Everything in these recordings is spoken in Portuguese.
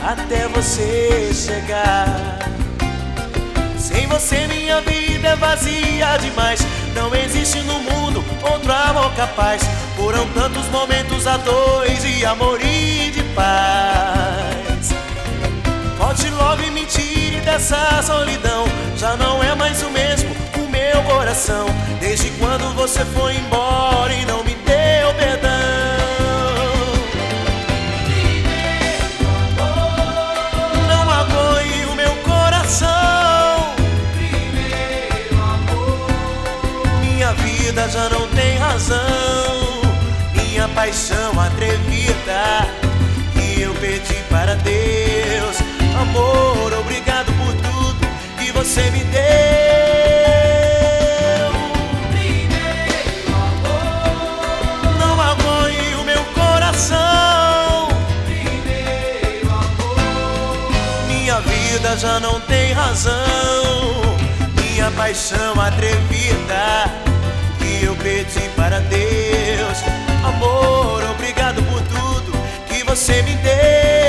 até você chegar. Sem você minha vida é vazia demais. Não existe no mundo outro amor capaz. Foram tantos momentos a dois de amor e de paz. Volte logo e me tire dessa solidão. Já não é mais o mesmo o meu coração. Desde quando você foi embora e não me deu perdão. Não magoe o meu coração. Minha vida já não tem razão. Minha paixão atrevida que eu pedi para Deus. Amor, obrigado por tudo que você me deu. Primeiro amor. Não magoe o meu coração. Primeiro amor. Minha vida já não tem razão. Minha paixão atrevida que eu pedi para Deus. Amor, obrigado por tudo que você me deu.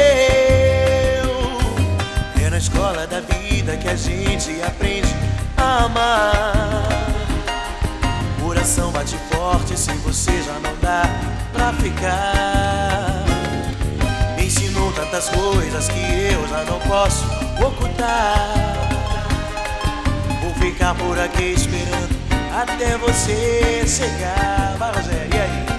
É na escola da vida que a gente aprende a amar. O coração bate forte, sem você já não dá pra ficar. Me ensinou tantas coisas que eu já não posso ocultar. Vou ficar por aqui esperando até você chegar. Vai, Rogério, e aí?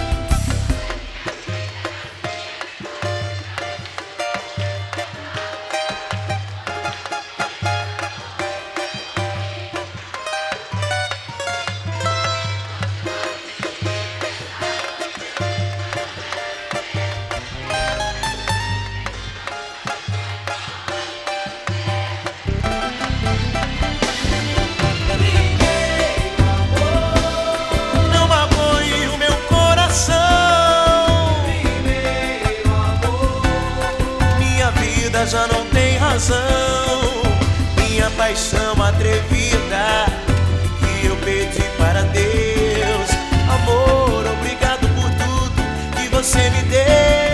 Já não tem razão. Minha paixão atrevida que eu pedi para Deus. Amor, obrigado por tudo que você me deu.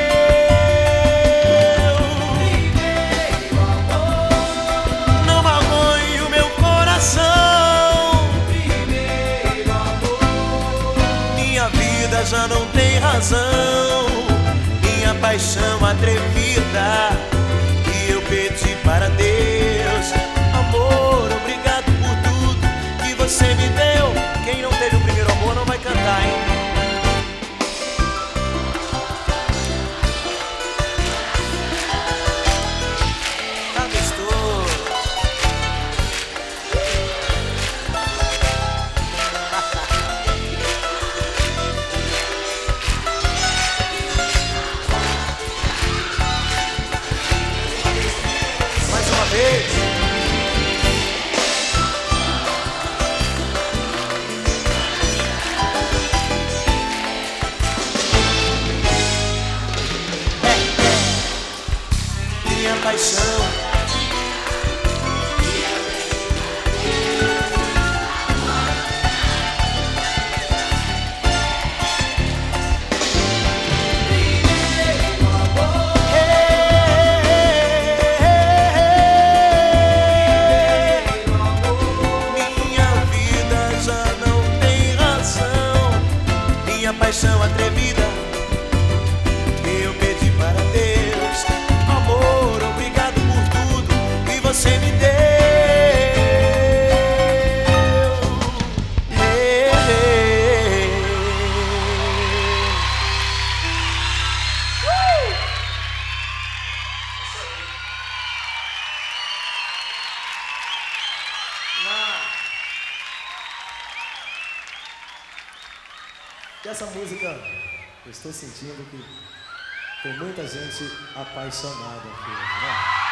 Primeiro amor. Não magoe o meu coração. Primeiro amor. Minha vida já não tem razão. Minha paixão atrevida eu pedi para Deus. Amor, obrigado por tudo que você me deu. Quem não teve o primeiro amor não vai cantar, hein? Tá gostoso. Mais uma vez. Minha paixão. Paixão atrevida que eu pedi para Deus. Amor, obrigado por tudo que você me deu. E essa música, eu estou sentindo que tem muita gente apaixonada aqui, né?